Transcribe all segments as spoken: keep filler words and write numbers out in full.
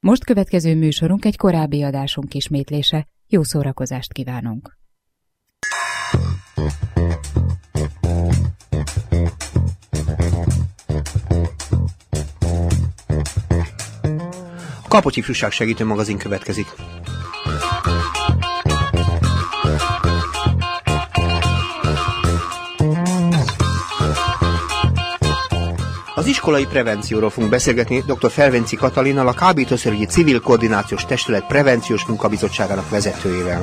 Most következő műsorunk egy korábbi adásunk ismétlése. Jó szórakozást kívánunk! A Kapocsi Ifjúság Segítő Magazin következik. Az iskolai prevencióról fogunk beszélgetni dr. Felvenci Katalinnal, a Kábítószerügyi Civil Koordinációs Testület Prevenciós Munkabizottságának vezetőjével.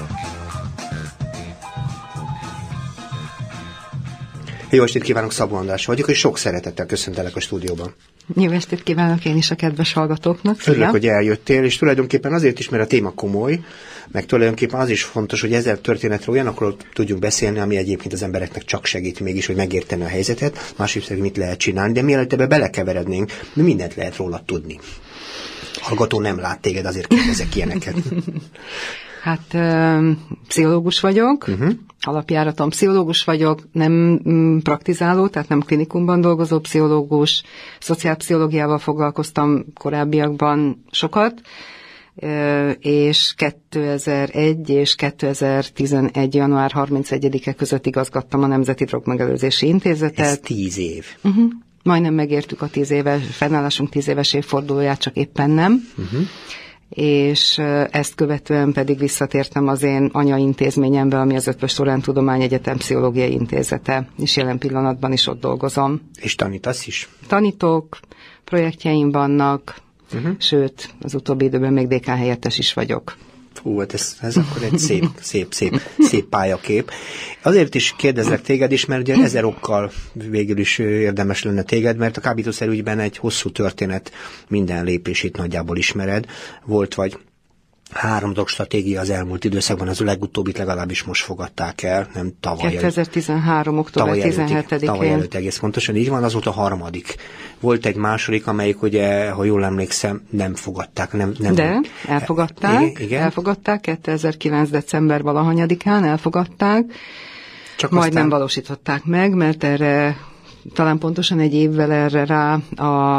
Jó estét kívánok, Szabó András vagyok, és sok szeretettel köszöntelek a stúdióban. Jó estét kívánok én is a kedves hallgatóknak. Szia. Örülök, hogy eljöttél, és tulajdonképpen azért is, mert a téma komoly, meg tulajdonképpen az is fontos, hogy ezzel történetről olyanokról tudjunk beszélni, ami egyébként az embereknek csak segít mégis, hogy megérteni a helyzetet, másrészt pedig mit lehet csinálni, de mielőtt ebbe belekeverednénk, mindent lehet róla tudni. Hallgató nem lát téged, azért kérdezek ilyeneket. Hát uh, pszichológus vagyok, uh-huh. alapjáraton pszichológus vagyok, nem mm, praktizáló, tehát nem klinikumban dolgozó pszichológus, szociálpszichológiával foglalkoztam korábbiakban sokat, uh, és kétezer-egy és kétezer-tizenegy. január harmincegyedike között igazgattam a Nemzeti Drogmegelőzési Intézetet. Ez tíz év. Uh-huh. Majdnem megértük a tíz éves, fennállásunk tíz éves évfordulóját, csak éppen nem. Uh-huh. És ezt követően pedig visszatértem az én anyaintézményembe, ami az Eötvös Loránd Tudományegyetem Pszichológiai Intézete, és jelen pillanatban is ott dolgozom. És tanítasz is? Tanítok, projektjeim vannak, uh-huh. sőt, az utóbbi időben még dékán helyettes is vagyok. Hú, hát ez, ez akkor egy szép, szép, szép, szép pályakép. Azért is kérdezlek téged is, mert ugye ezer okkal végül is érdemes lenne téged, mert a kábítószerügyben egy hosszú történet, minden lépését nagyjából ismered. Volt vagy három drogstratégia az elmúlt időszakban, az legutóbbit legalábbis most fogadták el, nem tavaly. kétezer-tizenhárom. október tizenhetedikén. Tavaly előtt egész pontosan, így van, az volt a harmadik. Volt egy második, amelyik ugye, ha jól emlékszem, nem fogadták. Nem, nem De, elfogadták, igen? elfogadták, kétezer-kilenc. december valahanyadikán elfogadták, Csak majd aztán... nem valósították meg, mert erre talán pontosan egy évvel erre rá a,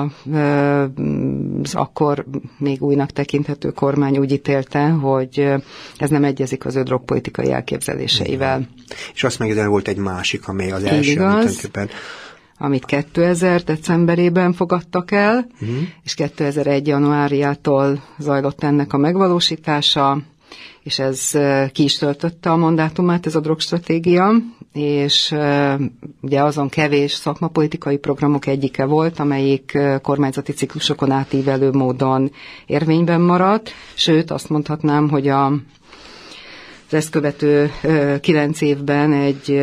az akkor még újnak tekinthető kormány úgy ítélte, hogy ez nem egyezik az ő drogpolitikai elképzeléseivel. Igen. És azt meg volt egy másik, amely az első, igaz, amit, amit kétezer. decemberében fogadtak el, uh-huh. és kétezer-egy. januárjától zajlott ennek a megvalósítása, és ez ki is töltötte a mandátumát, ez a drogstratégia, és ugye azon kevés szakmapolitikai programok egyike volt, amelyik kormányzati ciklusokon átívelő módon érvényben maradt, sőt azt mondhatnám, hogy a, az ezt követő kilenc évben egy,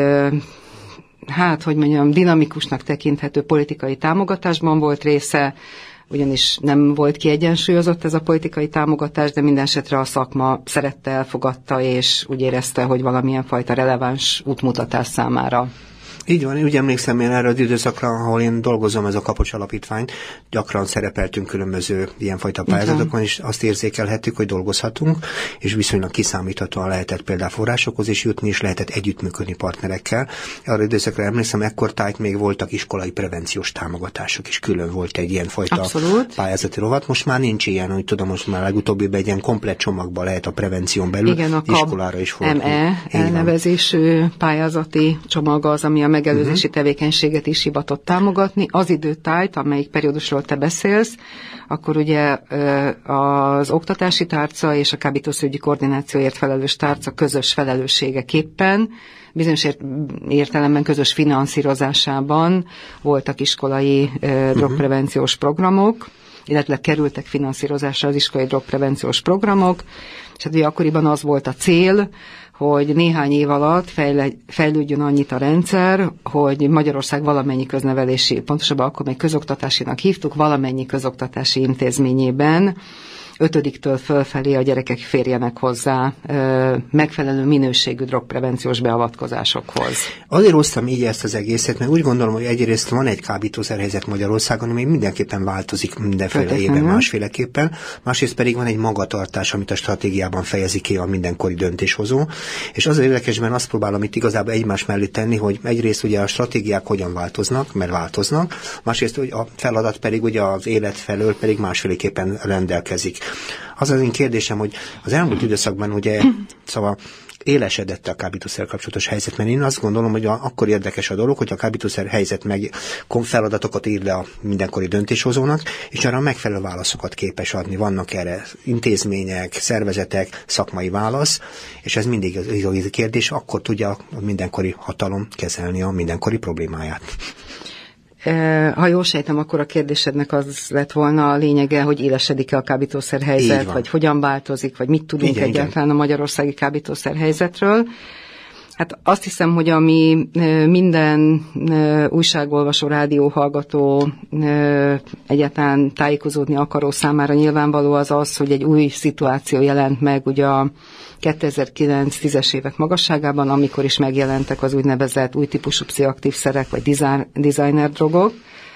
hát hogy mondjam, dinamikusnak tekinthető politikai támogatásban volt része, ugyanis nem volt kiegyensúlyozott ez a politikai támogatás, de minden esetre a szakma szerette, elfogadta, és úgy érezte, hogy valamilyen fajta releváns útmutatás számára. Így van, úgy emlékszem én erre az időszakra, ahol én dolgozom, ez a Kapocs Alapítvány, gyakran szerepeltünk különböző ilyenfajta pályázatokon, és azt érzékelhettük, hogy dolgozhatunk, és viszonylag kiszámíthatóan lehetett például forrásokhoz is jutni, és lehetett együttműködni partnerekkel. Arra időszakra emlékszem, ekkortájt még voltak iskolai prevenciós támogatások, is külön volt egy ilyenfajta Abszolút. pályázati rovat. Most már nincs ilyen, hogy tudom, most már legutóbbiben egy ilyen komplett csomagban lehet a prevención belül. Igen, a iskolára is fordulni. em e elnevezésű pályázati csomag az, ami a megelőzési uh-huh. tevékenységet is hivatott támogatni. Az időtájt, amelyik periódusról te beszélsz, akkor ugye az oktatási tárca és a kábítószerügyi koordinációért felelős tárca közös felelősségeképpen, bizonyos értelemben közös finanszírozásában voltak iskolai uh, drogprevenciós programok, illetve kerültek finanszírozásra az iskolai drogprevenciós programok, és hát ugye akkoriban az volt a cél, hogy néhány év alatt fejle, fejlődjön annyit a rendszer, hogy Magyarország valamennyi köznevelési, pontosabban akkor még közoktatásinak hívtuk, valamennyi közoktatási intézményében ötödiktől fölfelé a gyerekek férjenek hozzá ö, megfelelő minőségű drogprevenciós beavatkozásokhoz. Azért hoztam így ezt az egészet, mert úgy gondolom, hogy egyrészt van egy kábítószerhelyzet Magyarországon, ami mindenképpen változik mindenféle éven másféleképpen, másrészt pedig van egy magatartás, amit a stratégiában fejezi ki a mindenkori döntéshozó, és az érdekes, mert azt próbálom itt igazából egymás mellé tenni, hogy egyrészt ugye a stratégiák hogyan változnak, mert változnak, másrészt hogy a feladat pedig ugye az élet felől pedig másféleképpen rendelkezik. Az az én kérdésem, hogy az elmúlt időszakban ugye, szóval élesedett a kábítószer kapcsolatos helyzet, mert én azt gondolom, hogy a, akkor érdekes a dolog, hogy a kábítószer helyzet meg feladatokat ír le a mindenkori döntéshozónak, és arra megfelelő válaszokat képes adni. Vannak erre intézmények, szervezetek, szakmai válasz, és ez mindig az kérdés, akkor tudja a mindenkori hatalom kezelni a mindenkori problémáját. Ha jól sejtem, akkor a kérdésednek az lett volna a lényege, hogy élesedik-e a kábítószerhelyzet, vagy hogyan változik, vagy mit tudunk igen, egyáltalán igen. a magyarországi kábítószerhelyzetről. Hát azt hiszem, hogy ami minden újságolvasó, rádióhallgató, egyáltalán tájékozódni akaró számára nyilvánvaló az az, hogy egy új szituáció jelent meg ugye a kétezer-kilenc tízes évek magasságában, amikor is megjelentek az úgynevezett új típusú pszichoaktív szerek, vagy designer drogok,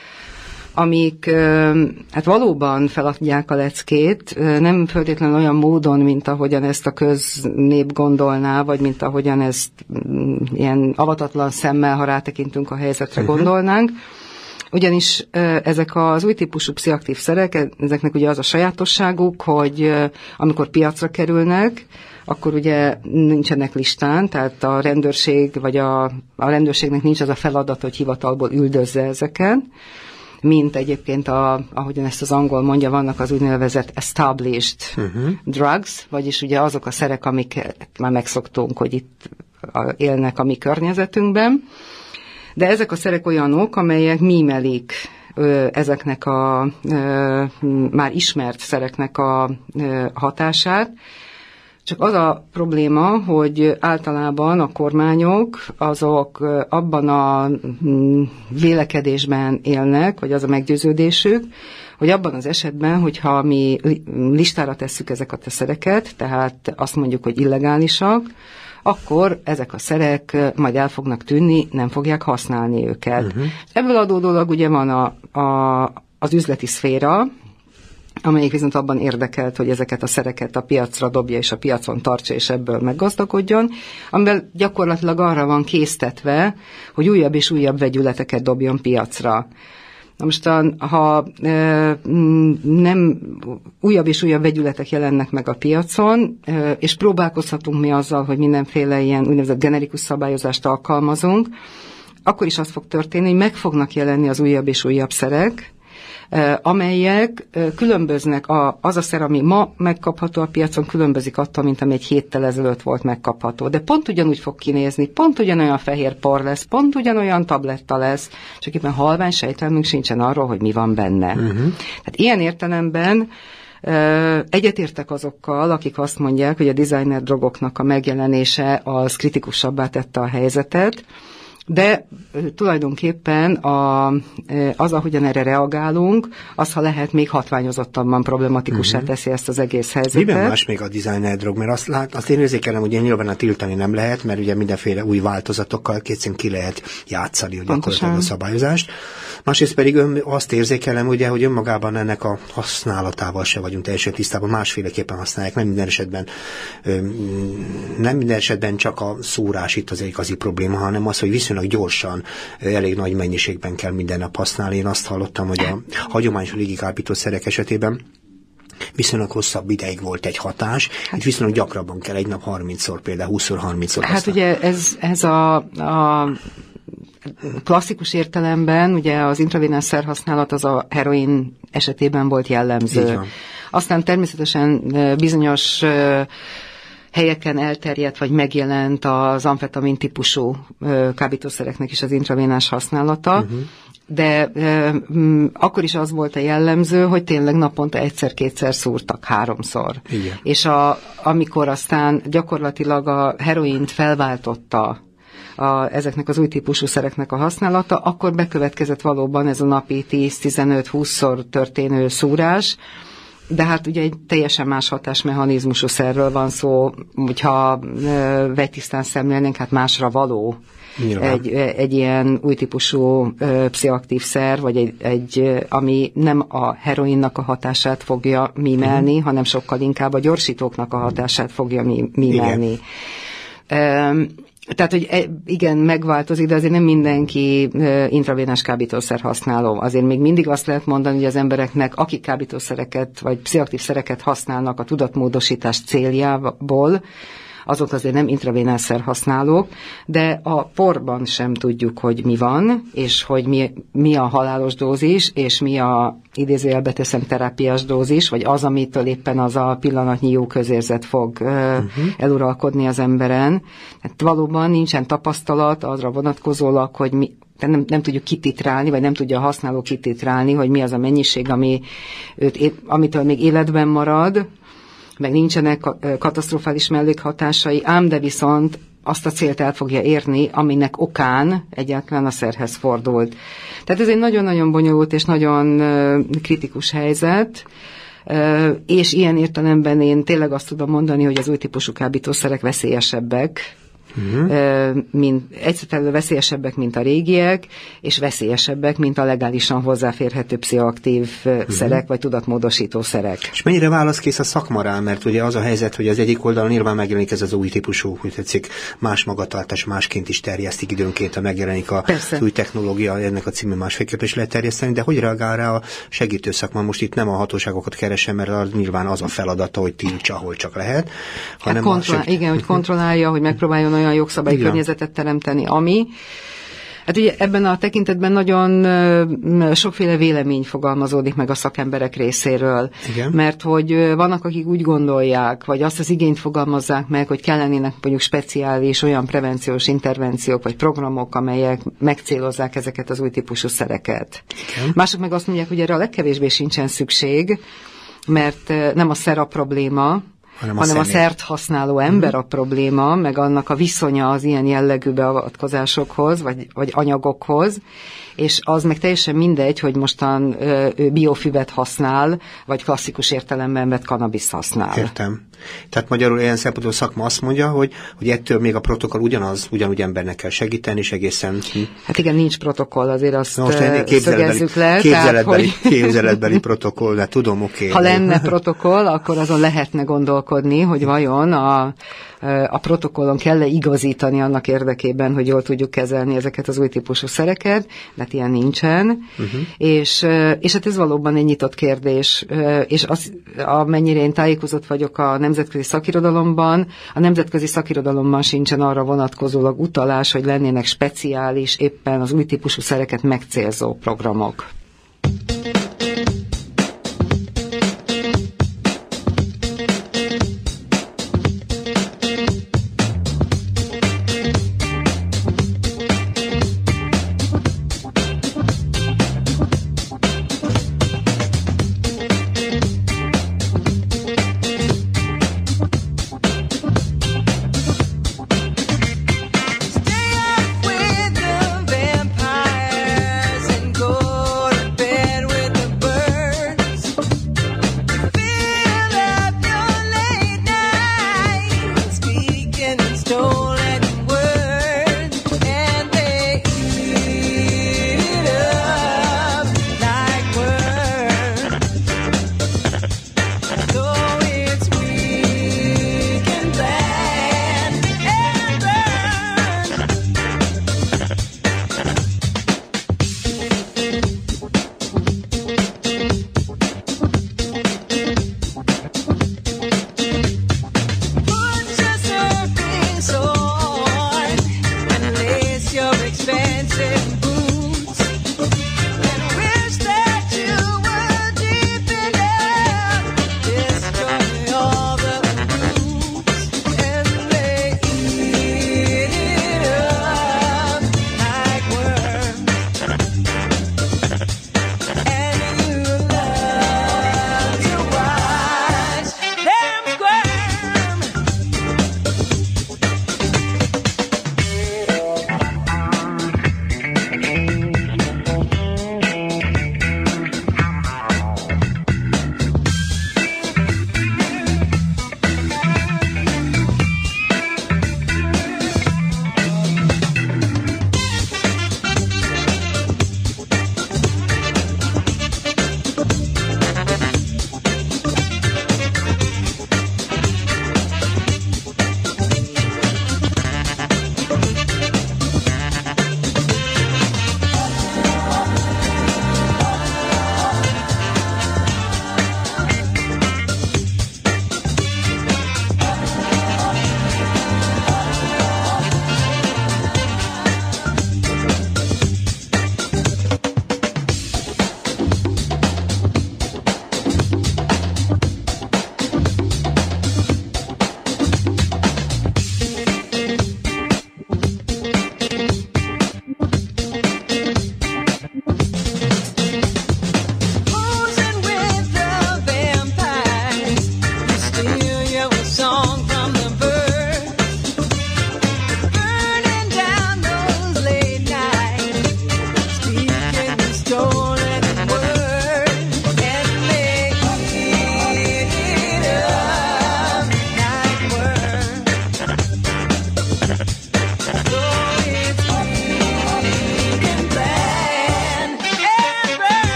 amik hát valóban feladják a leckét, nem feltétlenül olyan módon, mint ahogyan ezt a köznép gondolná, vagy mint ahogyan ezt ilyen avatatlan szemmel, ha rátekintünk a helyzetre uh-huh. gondolnánk. Ugyanis ezek az új típusú pszichoaktív szerek, ezeknek ugye az a sajátosságuk, hogy amikor piacra kerülnek, akkor ugye nincsenek listán, tehát a rendőrség, vagy a, a rendőrségnek nincs az a feladat, hogy hivatalból üldözze ezeket, mint egyébként, a, ahogyan ezt az angol mondja, vannak az úgynevezett established uh-huh. drugs, vagyis ugye azok a szerek, amiket már megszoktunk, hogy itt élnek a mi környezetünkben. De ezek a szerek olyanok, amelyek mímelik ö, ezeknek a ö, már ismert szereknek a ö, hatását. Csak az a probléma, hogy általában a kormányok azok abban a vélekedésben élnek, vagy az a meggyőződésük, hogy abban az esetben, hogyha mi listára tesszük ezeket a szereket, tehát azt mondjuk, hogy illegálisak, akkor ezek a szerek majd el fognak tűnni, nem fogják használni őket. Uh-huh. Ebből adódólag ugye van a, a, az üzleti szféra, amelyik viszont abban érdekelt, hogy ezeket a szereket a piacra dobja, és a piacon tartsa, és ebből meggazdagodjon, amivel gyakorlatilag arra van késztetve, hogy újabb és újabb vegyületeket dobjon piacra. Na most, ha e, nem újabb és újabb vegyületek jelennek meg a piacon, e, és próbálkozhatunk mi azzal, hogy mindenféle ilyen úgynevezett generikus szabályozást alkalmazunk, akkor is az fog történni, hogy meg fognak jelenni az újabb és újabb szerek, amelyek különböznek, a, az a szer, ami ma megkapható a piacon, különbözik attól, mint ami egy héttel ezelőtt volt megkapható. De pont ugyanúgy fog kinézni, pont ugyanolyan fehér por lesz, pont ugyanolyan tabletta lesz, csak éppen halvány sejtelmünk sincsen arról, hogy mi van benne. Uh-huh. Tehát ilyen értelemben egyetértek azokkal, akik azt mondják, hogy a designer drogoknak a megjelenése az kritikusabbá tette a helyzetet, de tulajdonképpen a, az, ahogyan erre reagálunk, az, ha lehet, még hatványozottabban problematikussá uh-huh. teszi ezt az egész helyzetet. Miben más még a designer drog? Mert azt, lát, azt én érzékelem, hogy nyilván a tiltani nem lehet, mert ugye mindenféle új változatokkal kétszín ki lehet játszani gyakorlatilag a szabályozást. Másrészt pedig ön, azt érzékelem, ugye, hogy önmagában ennek a használatával se vagyunk teljesen tisztában, másféleképpen használják, nem minden esetben, nem minden esetben csak a szórás itt az igazi probléma, hanem az, hogy viszonylag gyorsan, elég nagy mennyiségben kell minden nap használni. Én azt hallottam, hogy a hagyományos régi kábítószerek esetében viszonylag hosszabb ideig volt egy hatás, hát, itt viszonylag gyakrabban kell egy nap harmincszor, például húszszor, harmincszor Hát használni. ugye ez, ez a, a klasszikus értelemben, ugye az intravénás szerhasználat az a heroin esetében volt jellemző. Aztán természetesen bizonyos helyeken elterjedt, vagy megjelent az amfetamin típusú kábítószereknek is az intravénás használata, uh-huh. de um, akkor is az volt a jellemző, hogy tényleg naponta egyszer-kétszer szúrtak, háromszor. Igen. És a, amikor aztán gyakorlatilag a heroint felváltotta a, ezeknek az új típusú szereknek a használata, akkor bekövetkezett valóban ez a napi tíz-tizenöt-húszszor történő szúrás, de hát ugye egy teljesen más hatásmechanizmusú szerről van szó, hogyha vegytisztán szemlélnénk, hát másra való. Egy, egy ilyen új típusú ö, pszichoaktív szer, vagy egy, egy, ami nem a heroinnak a hatását fogja mímelni, uh-huh. hanem sokkal inkább a gyorsítóknak a hatását fogja mímelni. Tehát, hogy igen, megváltozik, de azért nem mindenki intravénás kábítószer használó. Azért még mindig azt lehet mondani, hogy az embereknek, akik kábítószereket vagy pszichoaktív szereket használnak a tudatmódosítás céljából, azok azért nem intravénászer használók, de a porban sem tudjuk, hogy mi van, és hogy mi, mi a halálos dózis, és mi a idézőjelbe teszem terápiás dózis, vagy az, amitől éppen az a pillanatnyi jó közérzet fog uh-huh. eluralkodni az emberen. Hát valóban nincsen tapasztalat arra vonatkozólag, hogy mi, nem, nem tudjuk kititrálni, vagy nem tudja a használó kititrálni, hogy mi az a mennyiség, ami őt, amitől még életben marad, meg nincsenek katasztrofális mellékhatásai, ám de viszont azt a célt el fogja érni, aminek okán egyáltalán a szerhez fordult. Tehát ez egy nagyon-nagyon bonyolult és nagyon kritikus helyzet, és ilyen értelemben én tényleg azt tudom mondani, hogy az új típusú kábítószerek veszélyesebbek, Uh-huh. mint, egyszerűen veszélyesebbek, mint a régiek, és veszélyesebbek, mint a legálisan hozzáférhető pszichoaktív uh-huh. szerek, vagy tudatmódosító szerek. És mennyire válaszkész a szakma rá? Mert ugye az a helyzet, hogy az egyik oldalon nyilván megjelenik ez az új típusú, hogy tetszik, más magatartás másként is terjesztik időnként, ha megjelenik a új technológia, ennek a című másféleképp is lehet terjeszteni, de hogy reagál rá a segítő szakma? Most itt nem a hatóságokat keresem, mert az nyilván az a feladata, hogy tiltsa, ahol csak lehet, hanem hát kontroll- segít... Igen, hogy kontrollálja, hogy megpróbáljon olyan jogszabályi Igen. környezetet teremteni, ami... Hát ugye ebben a tekintetben nagyon sokféle vélemény fogalmazódik meg a szakemberek részéről. Igen. Mert hogy vannak, akik úgy gondolják, vagy azt az igényt fogalmazzák meg, hogy kellenének mondjuk speciális olyan prevenciós intervenciók, vagy programok, amelyek megcélozzák ezeket az új típusú szereket. Igen. Mások meg azt mondják, hogy erre a legkevésbé sincsen szükség, mert nem a szer a probléma, hanem a, hanem a szert használó ember a probléma, meg annak a viszonya az ilyen jellegű beavatkozásokhoz, vagy, vagy anyagokhoz, és az meg teljesen mindegy, hogy mostan ő biofüvet használ, vagy klasszikus értelemben vett kannabiszt használ. Értem. Tehát magyarul ilyen szempontból szakma azt mondja, hogy, hogy ettől még a protokoll ugyanaz, ugyanúgy embernek kell segíteni, és egészen... Hát igen, nincs protokoll, azért azt szögezzük le. Képzeletbeli, hogy... képzeletbeli protokoll, de tudom, oké. Okay. Ha lenne protokoll, akkor azon lehetne gondolkodni, hogy vajon a, a protokollon kell-e igazítani annak érdekében, hogy jól tudjuk kezelni ezeket az új típusú szereket, de hát ilyen nincsen. Uh-huh. És, és hát ez valóban egy nyitott kérdés, és az, amennyire én tájékozott vagyok a nemzetközi szakirodalomban, a nemzetközi szakirodalomban sincsen arra vonatkozólag utalás, hogy lennének speciális, éppen az új típusú szereket megcélzó programok. Stay up with the vampires and go to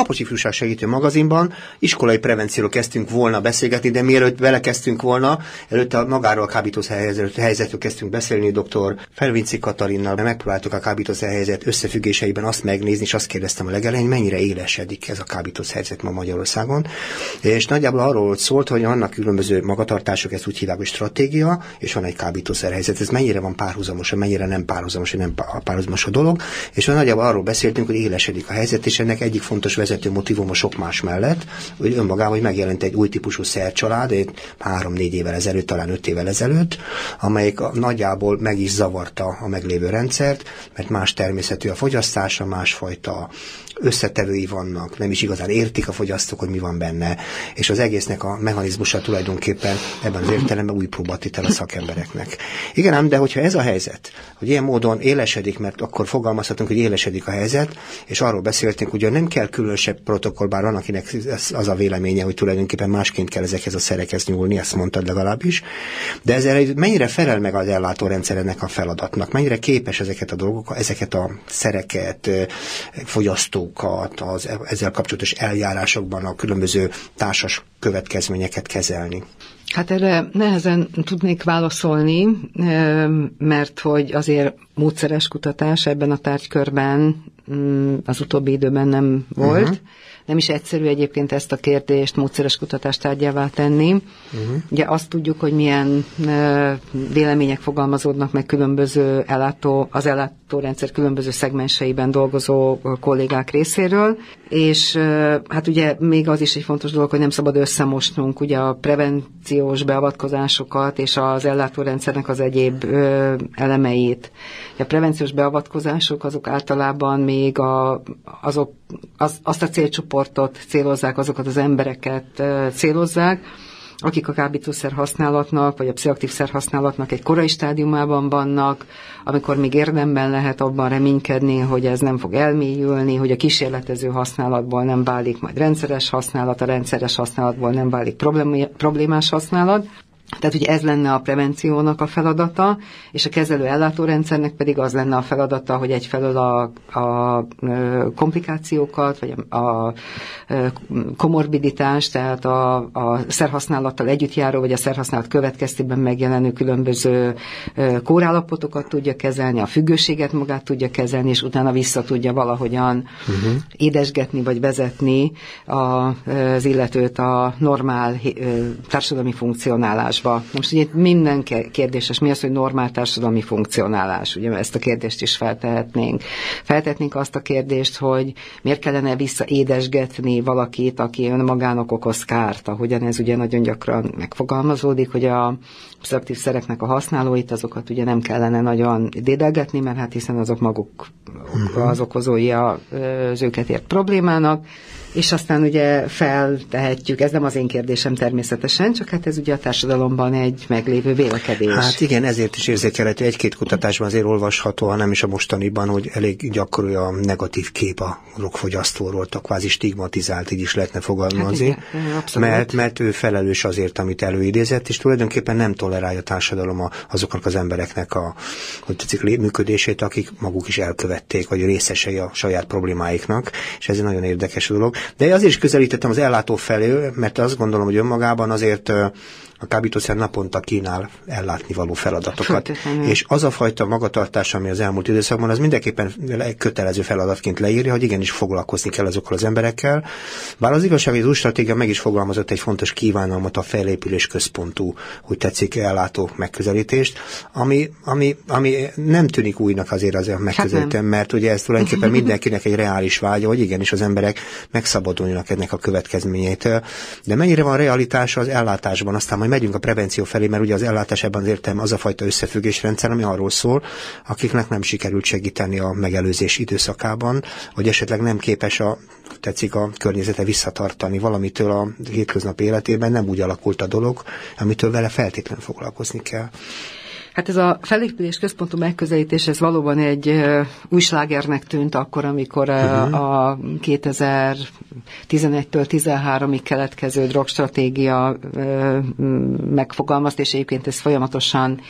Kapocs Ifjúság Segítő Magazinban iskolai prevencióról kezdtünk volna beszélgetni, de mielőtt belekezdtünk volna, előtte a magáról a kábítószer helyzetről kezdtünk beszélni, dr. Felvinci Katalinnal megpróbáltuk a kábítószer helyzet összefüggéseiben azt megnézni, és azt kérdeztem a legelején, mennyire élesedik ez a kábítószer helyzet ma Magyarországon. És nagyjából arról szólt, hogy vannak különböző magatartások, ezt úgy hívják, hogy stratégia, és van egy kábítószer helyzet. Ez mennyire van párhuzamos, mennyire nem párhuzamos, nem párhuzamos a dolog. És nagyjából arról beszéltünk, hogy élesedik a helyzet, és ennek egyik fontos vezető motivum a sok más mellett, hogy önmagában, hogy megjelent egy új típusú szercsalád, egy három-négy évvel ezelőtt, talán öt évvel ezelőtt, amelyik nagyjából meg is zavarta a meglévő rendszert, mert más természetű a fogyasztása, másfajta összetevői vannak, nem is igazán értik a fogyasztók, hogy mi van benne, és az egésznek a mechanizmusa tulajdonképpen ebben az értelemben új próbatétel a szakembereknek. Igen ám, de hogyha ez a helyzet, hogy ilyen módon élesedik, mert akkor fogalmazhatunk, hogy élesedik a helyzet, és arról beszéltünk, hogy nem kell különösebb protokoll, bár van, akinek az a véleménye, hogy tulajdonképpen másként kell ezekhez a szerekhez nyúlni, ezt mondtad legalábbis, de ezzel mennyire felel meg az ellátórendszer ennek a feladatnak, mennyire képes ezeket a dolgokat, ezeket a szereket, fogyasztókat, az ezzel kapcsolatos eljárásokban a különböző társas következményeket kezelni? Hát erre nehezen tudnék válaszolni, mert hogy azért módszeres kutatás ebben a tárgykörben az utóbbi időben nem volt. Uh-huh. Nem is egyszerű egyébként ezt a kérdést módszeres kutatás tárgyává tenni. Uh-huh. Ugye azt tudjuk, hogy milyen vélemények fogalmazódnak meg különböző ellátó, az ellátórendszer különböző szegmenseiben dolgozó kollégák részéről, és hát ugye még az is egy fontos dolog, hogy nem szabad összemosnunk ugye a prevenciós beavatkozásokat és az ellátórendszernek az egyéb elemeit. A prevenciós beavatkozások azok általában még a, azok, az, azt a célcsoportot célozzák, azokat az embereket célozzák, akik a kábítószer használatnak, vagy a pszichoaktív szer használatnak egy korai stádiumában vannak, amikor még érdemben lehet abban reménykedni, hogy ez nem fog elmélyülni, hogy a kísérletező használatból nem válik majd rendszeres használat, a rendszeres használatból nem válik problémás használat. Tehát ugye ez lenne a prevenciónak a feladata, és a kezelő ellátórendszernek pedig az lenne a feladata, hogy egyfelől a, a komplikációkat, vagy a, a komorbiditást, tehát a, a szerhasználattal együtt járó, vagy a szerhasználat következtében megjelenő különböző kórállapotokat tudja kezelni, a függőséget magát tudja kezelni, és utána vissza tudja valahogyan uh-huh. édesgetni, vagy vezetni az illetőt a normál társadalmi funkcionálásba. Most ugye minden kérdéses, mi az, hogy normál társadalmi funkcionálás? Ugye ezt a kérdést is feltehetnénk. Feltehetnénk azt a kérdést, hogy miért kellene visszaédesgetni valakit, aki önmagának okoz kárt, ahogyan ez ugye nagyon gyakran megfogalmazódik, hogy a pszichoaktív szereknek a használóit, azokat ugye nem kellene nagyon dédelgetni, mert hát hiszen azok maguk az okozói az őket ért problémának, és aztán ugye feltehetjük, ez nem az én kérdésem természetesen, csak hát ez ugye a társadalomban egy meglévő vélekedés. Hát igen, ezért is érzékelhető, egy-két kutatásban azért olvasható, ha nem is a mostaniban, hogy elég gyakori a negatív kép a drogfogyasztóról, a kvázi stigmatizált, így is lehetne fogalmazni, hát igen, mert, mert ő felelős azért, amit előidézett, és tulajdonképpen nem tolerálja a társadalom a, azoknak az embereknek a, hogy tetszik, működését, akik maguk is elkövették, vagy részesei a saját problémáiknak, és ez egy nagyon érdekes dolog. De azért is közelítettem az ellátó felé, mert azt gondolom, hogy önmagában azért a kábítószer naponta kínál ellátni való feladatokat. Föltétlenül. És az a fajta magatartás, ami az elmúlt időszakban, az mindenképpen kötelező feladatként leírja, hogy igenis foglalkozni kell azokkal az emberekkel. Bár az igazság, hogy az új stratégia meg is fogalmazott egy fontos kívánalmat, a felépülés központú, hogy tetszik, ellátó megközelítést, ami, ami, ami nem tűnik újnak azért az a megközelítem, mert ugye ez tulajdonképpen mindenkinek egy reális vágya, hogy igenis az emberek megszabaduljanak ennek a következményeitől. De mennyire van realitása az ellátásban, aztán majd megyünk a prevenció felé, mert ugye az ellátás ebben az értelme az a fajta összefüggésrendszer, ami arról szól, akiknek nem sikerült segíteni a megelőzés időszakában, vagy esetleg nem képes a, tetszik, a környezete visszatartani valamitől a hétköznapi életében, nem úgy alakult a dolog, amitől vele feltétlenül foglalkozni kell. Hát ez a felépülés központú megközelítés, ez valóban egy uh, új slágernek tűnt akkor, amikor uh, uh-huh. a kétezer-tizenegytől tizenháromig keletkező drogstratégia uh, megfogalmazt, és egyébként ez folyamatosan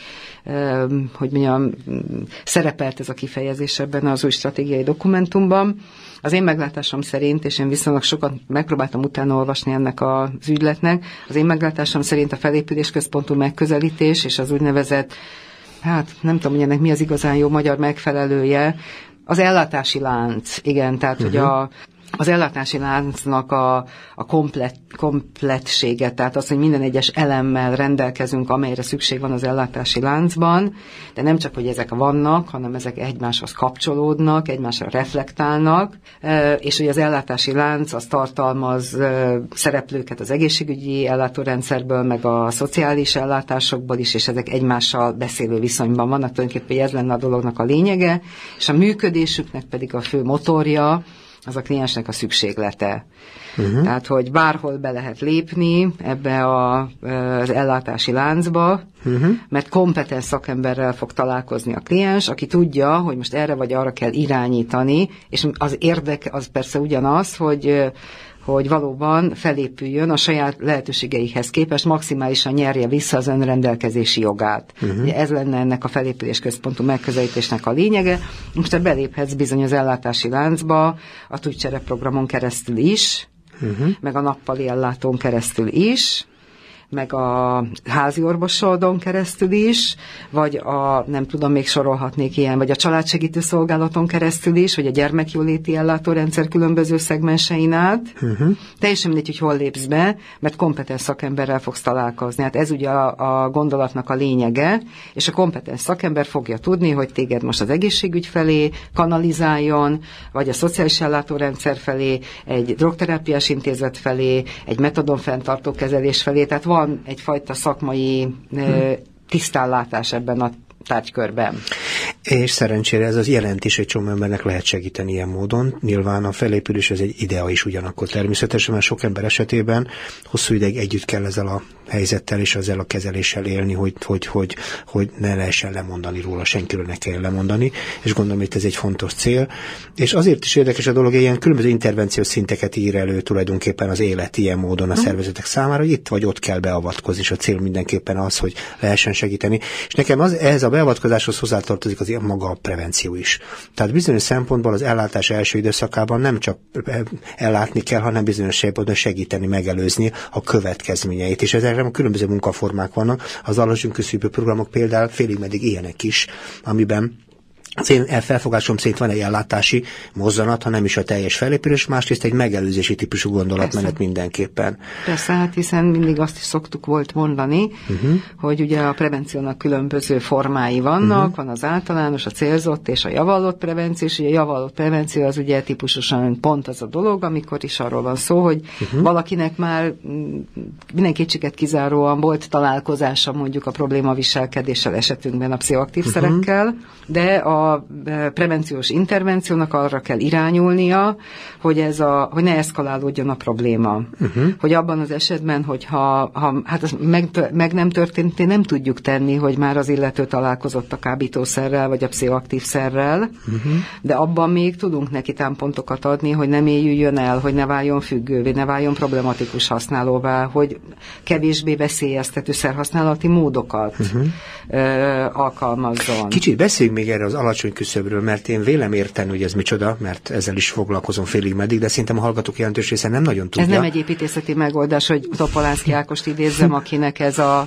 hogy mondjam, szerepelt ez a kifejezés ebben az új stratégiai dokumentumban. Az én meglátásom szerint, és én viszonylag sokat megpróbáltam utána olvasni ennek az ügyletnek, az én meglátásom szerint a felépülésközpontú megközelítés és az úgynevezett, hát nem tudom, hogy ennek mi az igazán jó magyar megfelelője, az ellátási lánc, igen, tehát uh-huh. hogy a az ellátási láncnak a, a komplet, komplettsége, tehát az, hogy minden egyes elemmel rendelkezünk, amelyre szükség van az ellátási láncban, de nem csak, hogy ezek vannak, hanem ezek egymáshoz kapcsolódnak, egymásra reflektálnak, és hogy az ellátási lánc az tartalmaz szereplőket az egészségügyi ellátórendszerből, meg a szociális ellátásokból is, és ezek egymással beszélő viszonyban vannak, tulajdonképpen ez lenne a dolognak a lényege, és a működésüknek pedig a fő motorja, az a kliensnek a szükséglete. Uh-huh. Tehát, hogy bárhol be lehet lépni ebbe a, az ellátási láncba, uh-huh. mert kompetens szakemberrel fog találkozni a kliens, aki tudja, hogy most erre vagy arra kell irányítani, és az érdek az persze ugyanaz, hogy hogy valóban felépüljön a saját lehetőségeihez képest, maximálisan nyerje vissza az önrendelkezési jogát. Uh-huh. Ez lenne ennek a felépülésközpontú megközelítésnek a lényege. Most te beléphetsz bizony az ellátási láncba, a Tudcsere programon keresztül is, uh-huh. meg a nappali ellátón keresztül is, meg a házi orvosodon keresztül is, vagy a, nem tudom, még sorolhatnék ilyen, vagy a családsegítő szolgálaton keresztül is, vagy a gyermekjóléti ellátórendszer különböző szegmensein át. Uh-huh. Teljesen mindegy, hogy hol lépsz be, mert kompetens szakemberrel fogsz találkozni. Hát ez ugye a, a gondolatnak a lényege, és a kompetens szakember fogja tudni, hogy téged most az egészségügy felé kanalizáljon, vagy a szociális ellátórendszer felé, egy drogterápiás intézet felé, egy metadon fenntartó kezelés felé, tehát van egyfajta szakmai hmm. tisztánlátás ebben a tárgykörben. És szerencsére ez az jelentés egy csomó embernek lehet segíteni ilyen módon. Nyilván a felépülés ez egy idea is ugyanakkor természetesen, mert sok ember esetében hosszú ideig együtt kell ezzel a helyzettel és ezzel a kezeléssel élni, hogy, hogy, hogy, hogy ne lehessen lemondani róla, senkiről ne kell lemondani, és gondolom, hogy ez egy fontos cél. És azért is érdekes a dolog, hogy ilyen különböző intervenciós szinteket ír elő tulajdonképpen az élet ilyen módon a szervezetek számára, hogy itt vagy ott kell beavatkozni, és a cél mindenképpen az, hogy lehessen segíteni. És nekem az, ehhez a beavatkozáshoz hozzátartozik az maga a prevenció is. Tehát bizonyos szempontból az ellátás első időszakában nem csak ellátni kell, hanem bizonyos szempontból segíteni, megelőzni a következményeit. És ezekre különböző munkaformák vannak. Az alacsony küszöbű programok például félig meddig ilyenek is, amiben az én felfogásom szerint van egy ellátási mozzanat, ha nem is a teljes felépülés, másrészt egy megelőzési típusú gondolatmenet Persze. mindenképpen. Persze, hát hiszen mindig azt is szoktuk volt mondani, uh-huh. hogy ugye a prevenciónak különböző formái vannak, uh-huh. van az általános, a célzott és a javallott prevenció, és ugye a javallott prevenció az ugye típusosan pont az a dolog, amikor is arról van szó, hogy uh-huh. valakinek már minden kétséget kizáróan volt találkozása mondjuk a problémaviselkedéssel, esetünkben a pszichoaktív uh-huh. szerekkel, de a a prevenciós intervenciónak arra kell irányulnia, hogy, ez a, hogy ne eszkalálódjon a probléma. Uh-huh. Hogy abban az esetben, hogyha ha, hát az meg, meg nem történt, nem tudjuk tenni, hogy már az illető találkozott a kábítószerrel, vagy a pszichoaktív szerrel, uh-huh. de abban még tudunk neki támpontokat adni, hogy ne mélyüljön el, hogy ne váljon függővé, ne váljon problematikus használóvá, hogy kevésbé veszélyeztető szerhasználati módokat uh-huh. ö, alkalmazzon. Kicsit beszéljünk még erre az alacsony küszöbről, mert én vélem érteni, hogy ez micsoda, mert ezzel is foglalkozom félig meddig, de szerintem a hallgatók jelentős része nem nagyon tudja. Ez nem egy építészeti megoldás, hogy Topolánszky Ágost idézzem, akinek ez a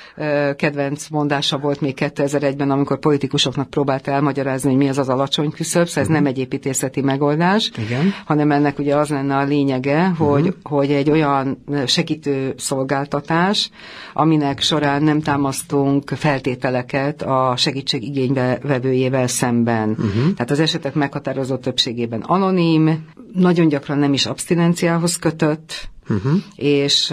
kedvenc mondása volt még kétezer-egyben, amikor politikusoknak próbált elmagyarázni, hogy mi az az alacsony küszöb, szóval ez uh-huh. nem egy építészeti megoldás, Igen. hanem ennek ugye az lenne a lényege, hogy, uh-huh. hogy egy olyan segítő szolgáltatás, aminek során nem támasztunk feltételeket a segítség igénybe vevőjével szemben. Uh-huh. Tehát az esetek meghatározó többségében anonim, nagyon gyakran nem is abstinenciához kötött, Uh-huh. és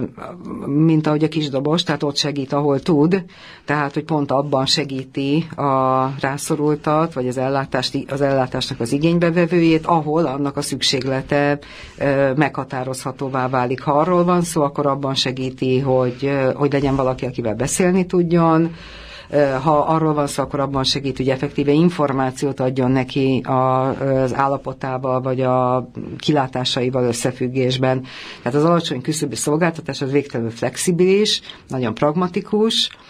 mint ahogy a kisdobos, tehát ott segít, ahol tud, tehát, hogy pont abban segíti a rászorultat, vagy az, ellátást, az ellátásnak az igénybevevőjét, ahol annak a szükséglete meghatározhatóvá válik. Ha arról van szó, akkor abban segíti, hogy, hogy legyen valaki, akivel beszélni tudjon. Ha arról van szó, akkor abban segít, hogy effektíve információt adjon neki az állapotával, vagy a kilátásaival összefüggésben. Tehát az alacsony küszöbű szolgáltatás az végtelenül flexibilis, nagyon pragmatikus,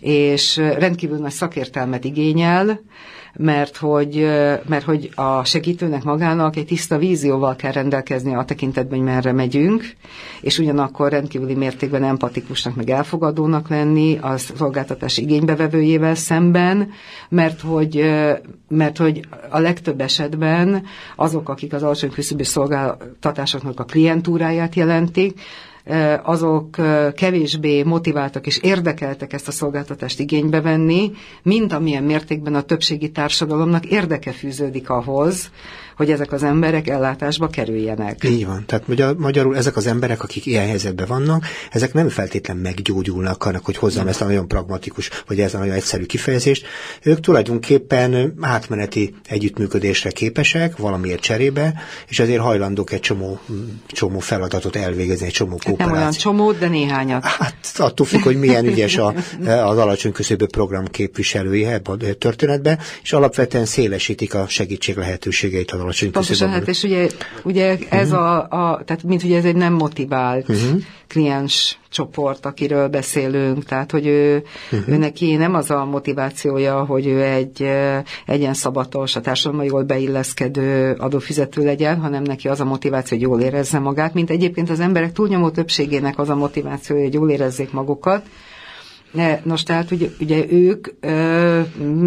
és rendkívül nagy szakértelmet igényel, mert hogy, mert hogy a segítőnek magának egy tiszta vízióval kell rendelkezni a tekintetben, hogy merre megyünk, és ugyanakkor rendkívüli mértékben empatikusnak, meg elfogadónak lenni a szolgáltatás igénybevevőjével szemben, mert hogy, mert hogy a legtöbb esetben azok, akik az alacsony küszöbű szolgáltatásoknak a klientúráját jelentik, azok kevésbé motiváltak és érdekeltek ezt a szolgáltatást igénybe venni, mint amilyen mértékben a többségi társadalomnak érdeke fűződik ahhoz, hogy ezek az emberek ellátásba kerüljenek. Így van. Tehát magyar, magyarul ezek az emberek, akik ilyen helyzetben vannak, ezek nem feltétlen meggyógyulnak annak, hogy hozzam ezt a nagyon pragmatikus, vagy ez a nagyon egyszerű kifejezést. Ők tulajdonképpen átmeneti együttműködésre képesek, valamiért cserébe, és ezért hajlandók egy csomó, csomó feladatot elvégezni, egy csomó kooperációt. Nem olyan csomót, de néhányat. Hát attól függ, hogy milyen ügyes a, az alacsony küszöbű program képviselője ebben a történetben, és alapvetően szélesítik a segítség lehetőségeit az alacsony küszöbű. Pontosan, hát és ugye, ugye ez uh-huh. a, a, tehát mint ugye ez egy nem motivált uh-huh. kliens csoport, akiről beszélünk, tehát hogy ő, uh-huh. ő neki nem az a motivációja, hogy ő egy egyenszabatos, a társadalomban jól beilleszkedő adófizető legyen, hanem neki az a motiváció, hogy jól érezze magát, mint egyébként az emberek túlnyomó többségének az a motivációja, hogy jól érezzék magukat. Nos, tehát ugye, ugye ők ö,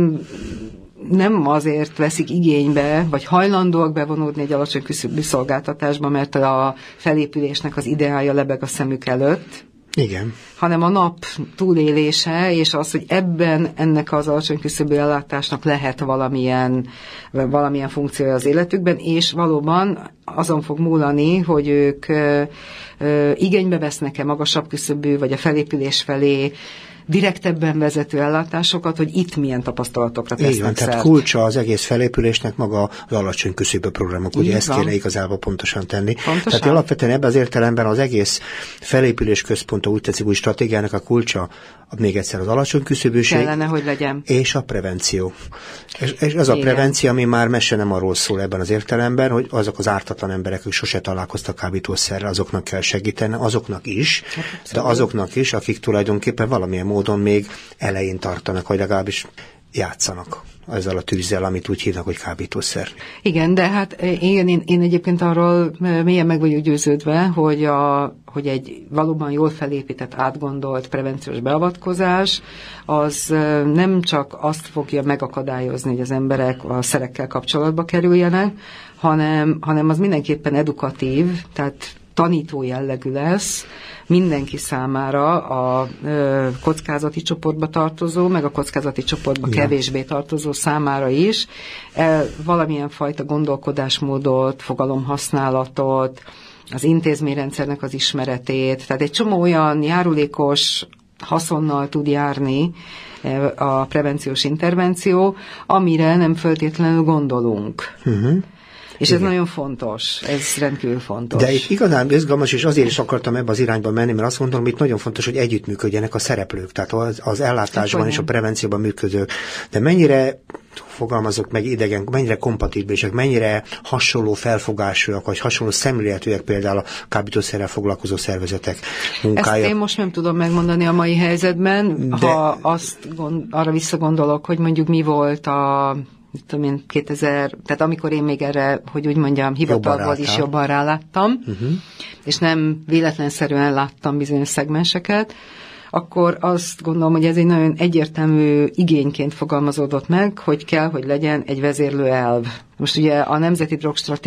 nem azért veszik igénybe, vagy hajlandóak bevonódni egy alacsony küszöbű szolgáltatásba, mert a felépülésnek az ideája lebeg a szemük előtt. Igen. Hanem a nap túlélése, és az, hogy ebben ennek az alacsony küszöbű ellátásnak lehet valamilyen, valamilyen funkciója az életükben, és valóban azon fog múlani, hogy ők ö, ö, igénybe vesznek-e magasabb küszöbű, vagy a felépülés felé direktebben vezető ellátásokat, hogy itt milyen tapasztalatokra tesznek. Így van, szert. tehát kulcsa az egész felépülésnek maga az alacsony küszöbű programok. Ugye ezt kéne igazából pontosan tenni. Pontosan. Tehát alapvetően ebben az értelemben az egész felépülés központú, úgy tetszik, új stratégiának a kulcsa, még egyszer az alacsony küszöbűség. Kellene, hogy legyen. És a prevenció. És, és az a Igen. prevenció, ami már mese nem arról szól ebben az értelemben, hogy azok az ártatlan emberek, akik sose találkoztak kábítószerrel, azoknak kell segíteni, azoknak is, hát, de azoknak is, akik tulajdonképpen valamilyen módon még elején tartanak, vagy legalábbis játszanak ezzel a tűzzel, amit úgy hívnak, hogy kábítószer. Igen, de hát én, én, én egyébként arról mélyen meg vagyok győződve, hogy, a, hogy egy valóban jól felépített, átgondolt prevenciós beavatkozás, az nem csak azt fogja megakadályozni, hogy az emberek a szerekkel kapcsolatba kerüljenek, hanem, hanem az mindenképpen edukatív, tehát tanító jellegű lesz mindenki számára, a ö, kockázati csoportba tartozó, meg a kockázati csoportba Igen. kevésbé tartozó számára is e, valamilyen fajta gondolkodásmódot, fogalomhasználatot, az intézményrendszernek az ismeretét, tehát egy csomó olyan járulékos haszonnal tud járni a prevenciós intervenció, amire nem feltétlenül gondolunk. Uh-huh. És ez Igen. nagyon fontos, ez rendkívül fontos. De itt igazán izgalmas, és azért is akartam ebbe az irányba menni, mert azt gondolom, hogy itt nagyon fontos, hogy együttműködjenek a szereplők, tehát az, az ellátásban hát, és a prevencióban működők. De mennyire fogalmazok meg idegen, mennyire kompatibilisek, mennyire hasonló felfogásúak, vagy hasonló szemléletűek például a kábítószerrel foglalkozó szervezetek munkája. Ezt én most nem tudom megmondani a mai helyzetben, De... ha azt gond, arra visszagondolok, hogy mondjuk mi volt a tudom én, kétezer, tehát amikor én még erre, hogy úgy mondjam, hivatalból is jobban ráláttam, uh-huh. és nem véletlenszerűen láttam bizonyos szegmenseket, akkor azt gondolom, hogy ez egy nagyon egyértelmű igényként fogalmazódott meg, hogy kell, hogy legyen egy vezérlő elv. Most ugye a Nemzeti Drogstratégia